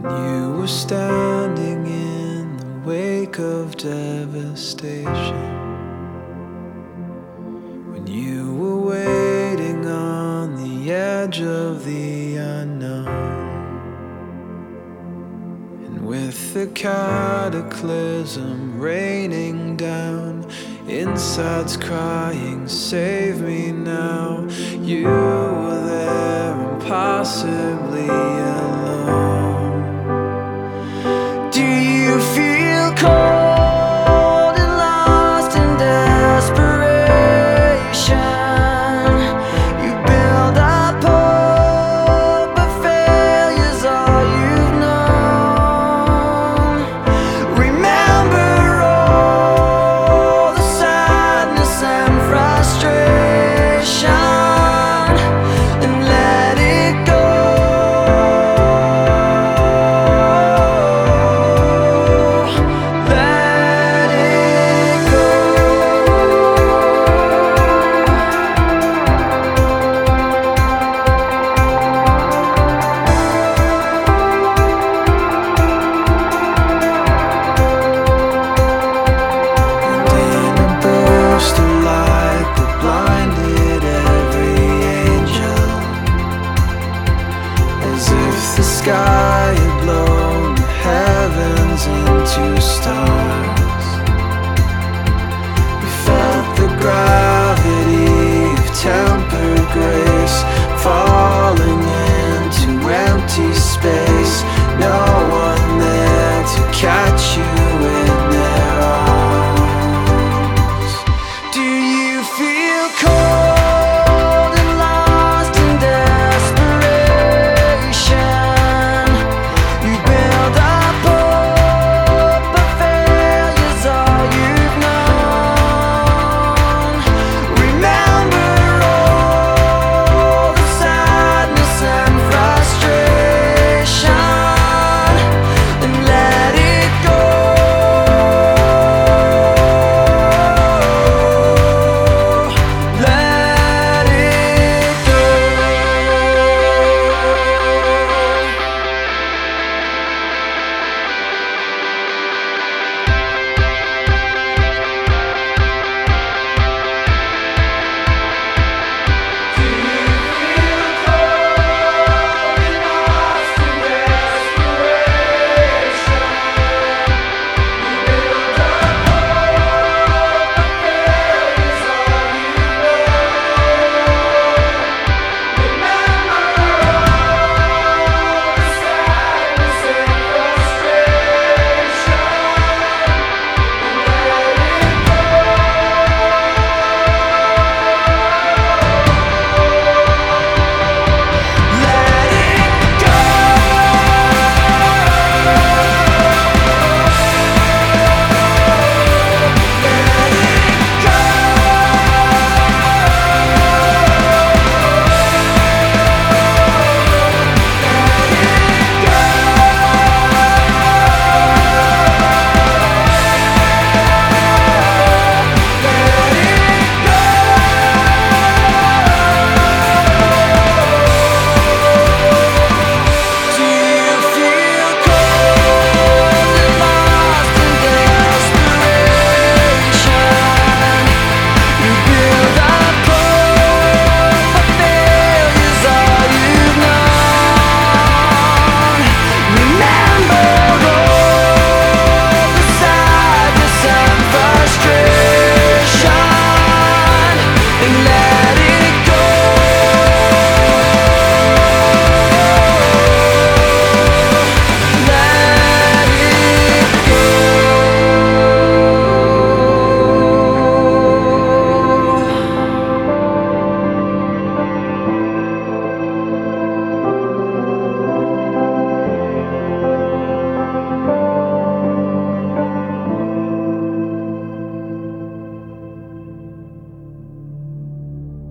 You were standing in the wake of devastation, when you were waiting on the edge of the unknown. And with the cataclysm raining down, insides crying, "Save me now," you were there impossibly alone. Do you feel cold and lost in desperation? You build up hope, but failure's all you've known. Remember all the sadness and frustration, and let it go. Let it go. And in a burst of light that blinded every angel, as if the sky had blown the heavens into stars, we felt the gravity of tempered grace falling